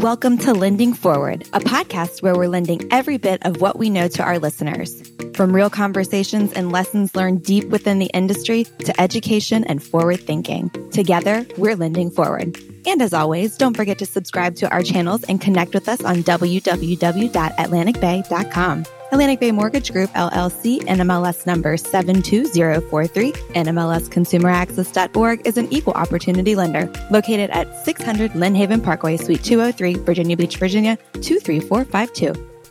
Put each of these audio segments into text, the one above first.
Welcome to Lending Forward, a podcast where we're lending every bit of what we know to our listeners. From real conversations and lessons learned deep within the industry to education and forward thinking. Together, we're lending forward. And as always, don't forget to subscribe to our channels and connect with us on www.atlanticbay.com. Atlantic Bay Mortgage Group, LLC, NMLS number 72043, NMLSconsumeraccess.org is an equal opportunity lender located at 600 Lynn Haven Parkway, Suite 203, Virginia Beach, Virginia, 23452.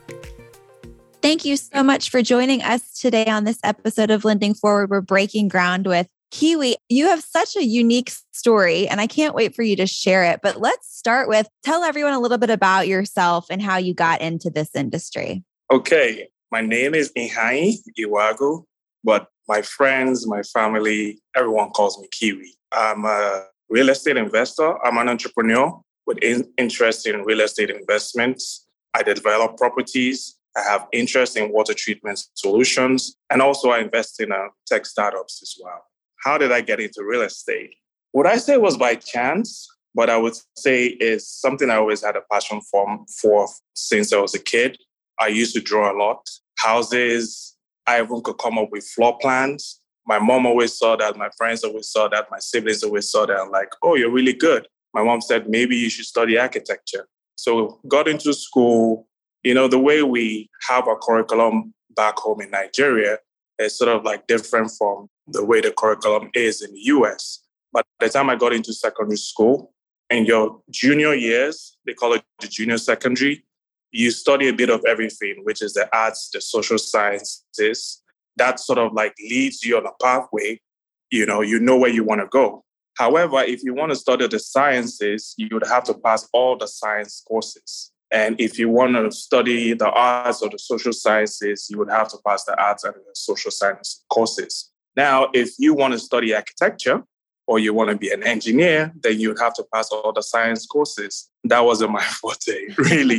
Thank you so much for joining us today on this episode of Lending Forward. We're breaking ground with Kiwi. You have such a unique story, and I can't wait for you to share it. But let's start with tell everyone a little bit about yourself and how you got into this industry. Okay, my name is Ihai Iwagu, but my friends, my family, everyone calls me Kiwi. I'm a real estate investor. I'm an entrepreneur with interest in real estate investments. I develop properties. I have interest in water treatment solutions, and also I invest in tech startups as well. How did I get into real estate? Would I say it was by chance? But I would say is something I always had a passion for since I was a kid. I used to draw a lot. Houses, I even could come up with floor plans. My mom always saw that. My friends always saw that. My siblings always saw that. I'm like, oh, you're really good. My mom said, maybe you should study architecture. So got into school. You know, the way we have our curriculum back home in Nigeria is sort of like different from the way the curriculum is in the US. But by the time I got into secondary school, in your junior years, they call it the junior secondary, you study a bit of everything, which is the arts, the social sciences. That sort of like leads you on a pathway. You know where you want to go. However, if you want to study the sciences, you would have to pass all the science courses. And if you want to study the arts or the social sciences, you would have to pass the arts and the social science courses. Now, if you want to study architecture or you want to be an engineer, then you would have to pass all the science courses. That wasn't my forte, really.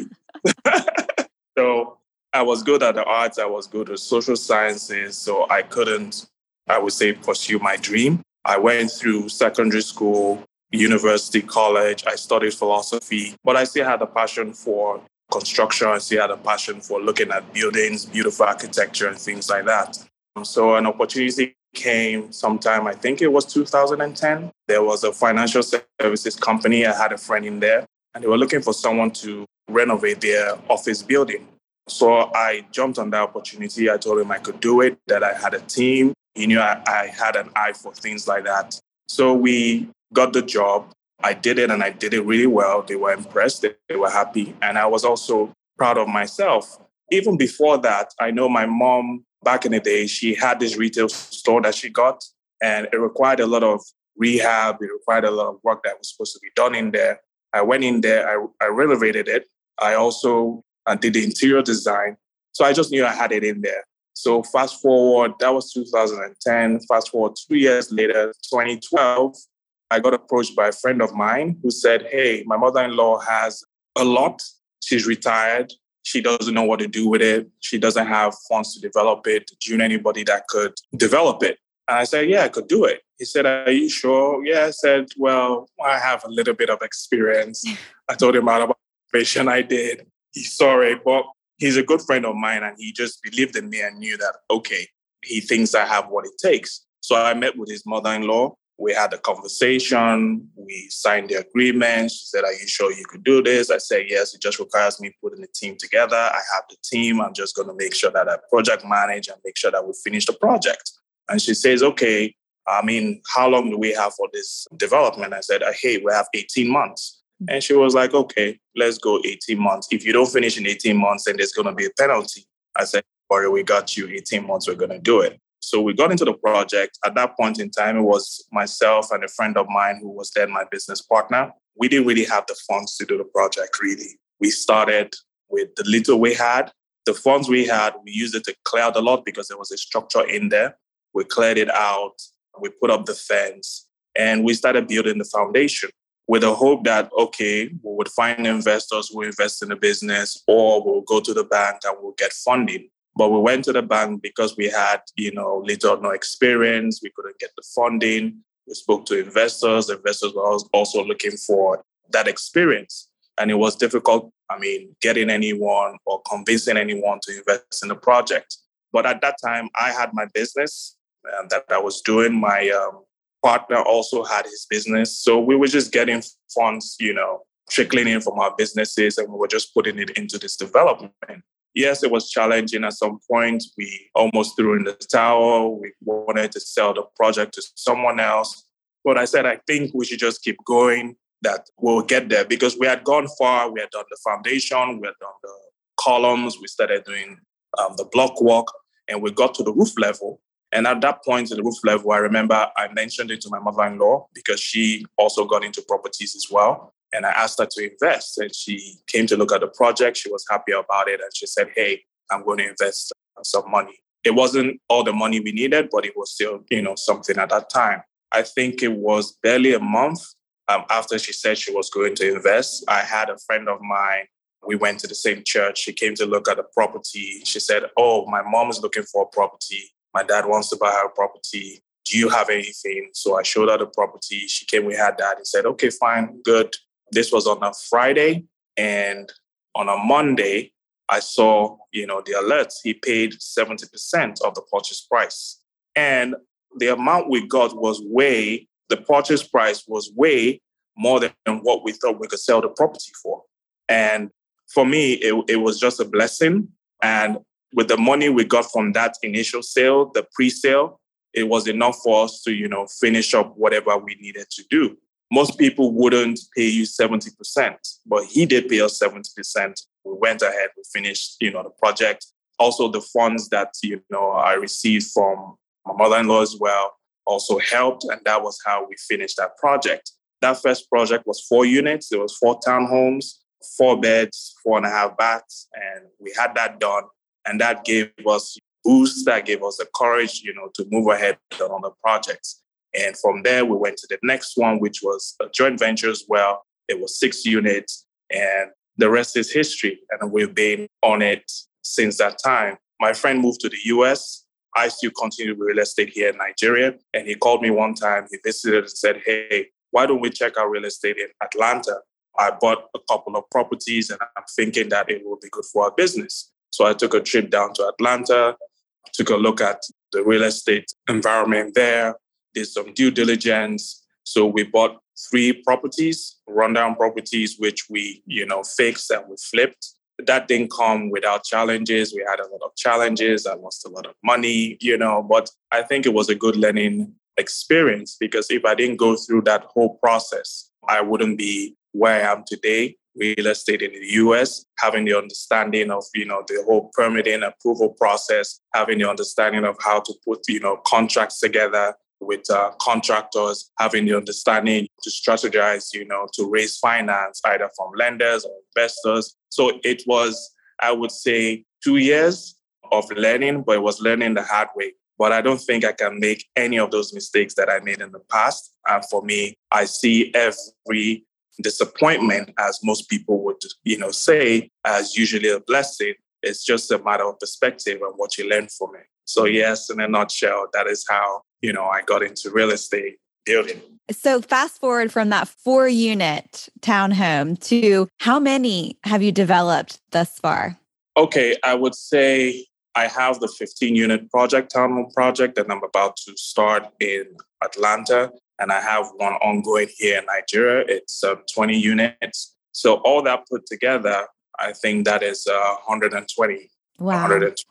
So I was good at the arts. I was good at social sciences. So I couldn't, I would say, pursue my dream. I went through secondary school, university, college. I studied philosophy, but I still had a passion for construction. I still had a passion for looking at buildings, beautiful architecture and things like that. So an opportunity came sometime, I think it was 2010. There was a financial services company. I had a friend in there and they were looking for someone to renovate their office building. So I jumped on that opportunity. I told him I could do it, that I had a team. He knew I had an eye for things like that. So we got the job. I did it and I did it really well. They were impressed. They were happy. And I was also proud of myself. Even before that, I know my mom, back in the day, she had this retail store that she got, and it required a lot of rehab. It required a lot of work that was supposed to be done in there. I went in there. I renovated it. I also did the interior design. So I just knew I had it in there. So fast forward, that was 2010. Fast forward 2 years later, 2012, I got approached by a friend of mine who said, hey, my mother-in-law has a lot. She's retired. She doesn't know what to do with it. She doesn't have funds to develop it. Do you know anybody that could develop it? And I said, yeah, I could do it. He said, are you sure? Yeah, I said, well, I have a little bit of experience. I told him about the operation I did. He saw it, but he's a good friend of mine and he just believed in me and knew that, okay, he thinks I have what it takes. So I met with his mother-in-law. We had a conversation. We signed the agreement. She said, are you sure you could do this? I said, yes, it just requires me putting the team together. I have the team. I'm just going to make sure that I project manage and make sure that we finish the project. And she says, okay, how long do we have for this development? I said, hey, we have 18 months. And she was like, okay, let's go 18 months. If you don't finish in 18 months, then there's going to be a penalty. I said, sorry, we got you 18 months. We're going to do it. So we got into the project. At that point in time, it was myself and a friend of mine who was then my business partner. We didn't really have the funds to do the project, really. We started with the little we had. The funds we had, we used it to clear out a lot because there was a structure in there. We cleared it out. We put up the fence and we started building the foundation with the hope that, okay, we would find investors who invest in the business or we'll go to the bank and we'll get funding. But we went to the bank because we had, little or no experience. We couldn't get the funding. We spoke to investors. Investors were also looking for that experience. And it was difficult, getting anyone or convincing anyone to invest in the project. But at that time, I had my business that I was doing. My partner also had his business. So we were just getting funds, trickling in from our businesses, and we were just putting it into this development. Yes, it was challenging at some point. We almost threw in the towel. We wanted to sell the project to someone else. But I said, I think we should just keep going, that we'll get there, because we had gone far. We had done the foundation, we had done the columns, we started doing the block work, and we got to the roof level. And at that point in the roof level, I remember I mentioned it to my mother-in-law because she also got into properties as well. And I asked her to invest, and she came to look at the project. She was happy about it. And she said, hey, I'm going to invest some money. It wasn't all the money we needed, but it was still, something at that time. I think it was barely a month after she said she was going to invest. I had a friend of mine. We went to the same church. She came to look at the property. She said, oh, my mom is looking for a property. My dad wants to buy her property. Do you have anything? So I showed her the property. She came, we had that. He said, okay, fine, good. This was on a Friday. And on a Monday, I saw, the alerts. He paid 70% of the purchase price. And the amount we got the purchase price was way more than what we thought we could sell the property for. And for me, it was just a blessing. And with the money we got from that initial sale, the pre-sale, it was enough for us to, finish up whatever we needed to do. Most people wouldn't pay you 70%, but he did pay us 70%. We went ahead, we finished, the project. Also, the funds that, I received from my mother-in-law as well also helped. And that was how we finished that project. That first project was 4 units. There was 4 townhomes, 4 beds, 4.5 baths. And we had that done. And that gave us boost, that gave us the courage, to move ahead on the projects. And from there, we went to the next one, which was a joint venture as well. It was 6 units, and the rest is history. And we've been on it since that time. My friend moved to the US. I still continue with real estate here in Nigeria. And he called me one time. He visited and said, hey, why don't we check out real estate in Atlanta? I bought a couple of properties, and I'm thinking that it will be good for our business. So I took a trip down to Atlanta, took a look at the real estate environment there, did some due diligence. So we bought 3 properties, rundown properties, which we, fixed and we flipped. That didn't come without challenges. We had a lot of challenges. I lost a lot of money, but I think it was a good learning experience, because if I didn't go through that whole process, I wouldn't be where I am today. Real estate in the US, having the understanding of, the whole permitting approval process, having the understanding of how to put, contracts together with contractors, having the understanding to strategize, to raise finance, either from lenders or investors. So it was, I would say, 2 years of learning, but it was learning the hard way. But I don't think I can make any of those mistakes that I made in the past. And for me, I see every disappointment, as most people would, say, as usually a blessing. It's just a matter of perspective and what you learn from it. So yes, in a nutshell, that is how, I got into real estate building. So fast forward from that 4-unit townhome to how many have you developed thus far? Okay, I would say I have the 15-unit townhome project that I'm about to start in Atlanta. And I have one ongoing here in Nigeria. It's 20 units. So all that put together, I think that is 120. Wow.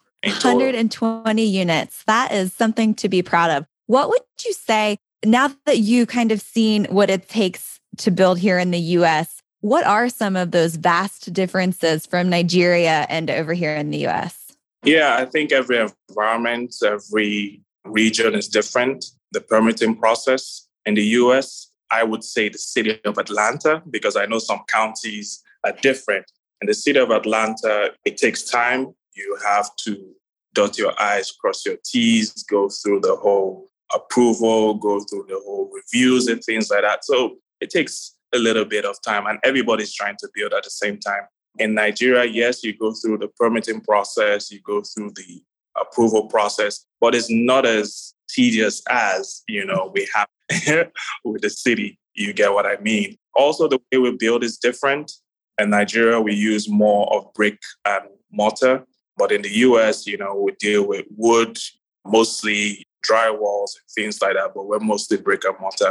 120 units. That is something to be proud of. What would you say, now that you kind of seen what it takes to build here in the US, what are some of those vast differences from Nigeria and over here in the US? Yeah, I think every environment, every region is different. The permitting process in the US, I would say the city of Atlanta, because I know some counties are different. In the city of Atlanta, it takes time. You have to dot your I's, cross your T's, go through the whole approval, go through the whole reviews and things like that. So it takes a little bit of time, and everybody's trying to build at the same time. In Nigeria, yes, you go through the permitting process, you go through the approval process, but it's not as tedious as, we have with the city. You get what I mean? Also, the way we build is different. In Nigeria, we use more of brick and mortar. But in the US, we deal with wood, mostly drywalls and things like that. But we're mostly brick and mortar.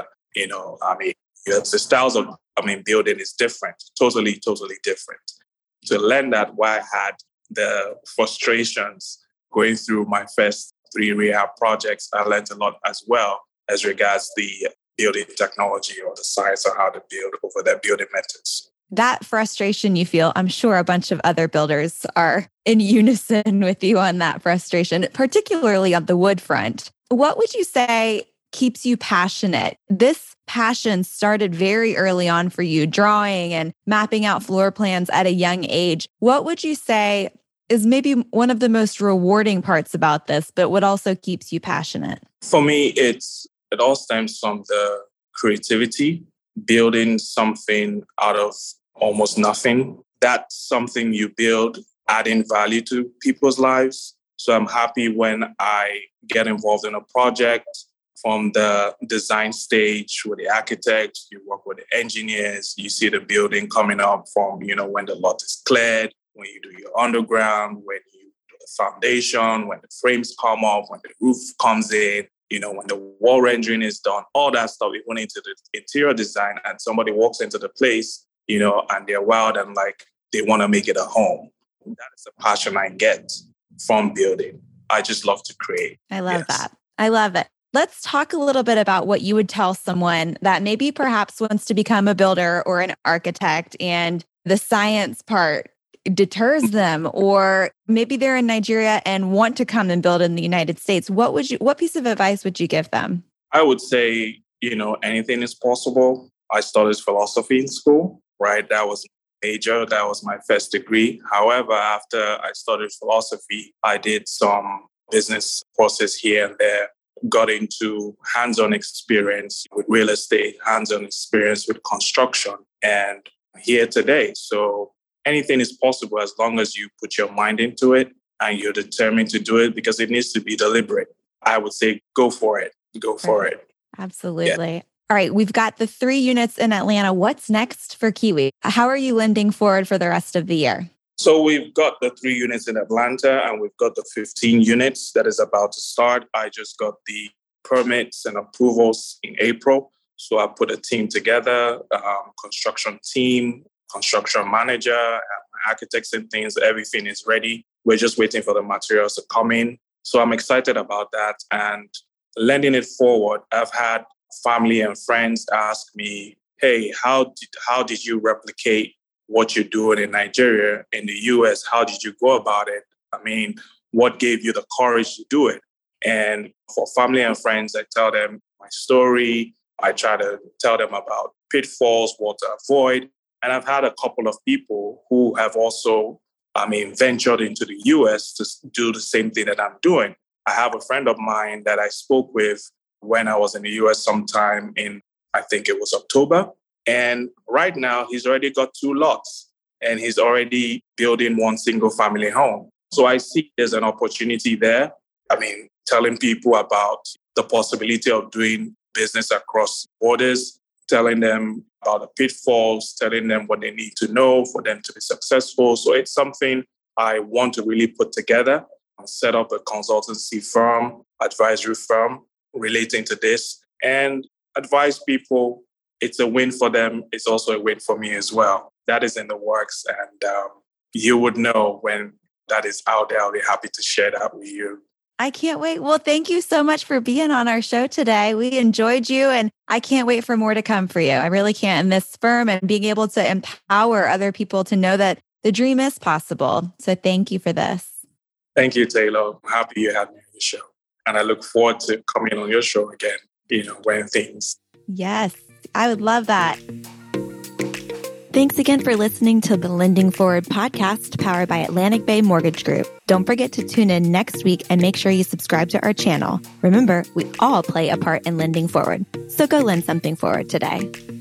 The styles of, building is different, totally, totally different. To learn that, why I had the frustrations going through my first 3 rehab projects, I learned a lot as well as regards the building technology or the science of how to build over their building methods. That frustration you feel, I'm sure a bunch of other builders are in unison with you on that frustration, particularly on the wood front. What would you say keeps you passionate? This passion started very early on for you, drawing and mapping out floor plans at a young age. What would you say is maybe one of the most rewarding parts about this, but what also keeps you passionate? For me, it all stems from the creativity, building something out of almost nothing. That's something you build, adding value to people's lives. So I'm happy when I get involved in a project from the design stage with the architect, you work with the engineers, you see the building coming up from, when the lot is cleared, when you do your underground, when you do the foundation, when the frames come up, when the roof comes in, when the wall rendering is done, all that stuff, it went into the interior design and somebody walks into the place, and they're wild and they want to make it a home. That is the passion I get from building. I just love to create. I love that. I love it. Let's talk a little bit about what you would tell someone that maybe perhaps wants to become a builder or an architect and the science part deters them, or maybe they're in Nigeria and want to come and build in the United States. What piece of advice would you give them? I would say, anything is possible. I studied philosophy in school, right? That was major. That was my first degree. However, after I studied philosophy, I did some business courses here and there, got into hands-on experience with real estate, hands-on experience with construction, and here today. So anything is possible as long as you put your mind into it and you're determined to do it, because it needs to be deliberate. I would say go for it. Go for it. Absolutely. Yeah. All right. We've got the 3 units in Atlanta. What's next for Kiwi? How are you lending forward for the rest of the year? So we've got the 3 units in Atlanta and we've got the 15 units that is about to start. I just got the permits and approvals in April. So I put a team together, construction team, construction manager, architects and things. Everything is ready. We're just waiting for the materials to come in. So I'm excited about that and lending it forward. I've had family and friends ask me, hey, how did you replicate what you're doing in Nigeria, in the US? How did you go about it? What gave you the courage to do it? And for family and friends, I tell them my story. I try to tell them about pitfalls, what to avoid. And I've had a couple of people who have also, ventured into the US to do the same thing that I'm doing. I have a friend of mine that I spoke with when I was in the US sometime in, I think it was October. And right now, he's already got 2 lots and he's already building 1 single family home. So I see there's an opportunity there. Telling people about the possibility of doing business across borders, telling them about the pitfalls, telling them what they need to know for them to be successful. So it's something I want to really put together and set up a consultancy firm, advisory firm relating to this and advise people. It's a win for them. It's also a win for me as well. That is in the works. And you would know when that is out there. I'll be happy to share that with you. I can't wait. Well, thank you so much for being on our show today. We enjoyed you and I can't wait for more to come for you. I really can't. And this firm and being able to empower other people to know that the dream is possible. So thank you for this. Thank you, Taylor. I'm happy you had me on the show. And I look forward to coming on your show again, when things. Yes, I would love that. Thanks again for listening to the Lending Forward podcast powered by Atlantic Bay Mortgage Group. Don't forget to tune in next week and make sure you subscribe to our channel. Remember, we all play a part in lending forward. So go lend something forward today.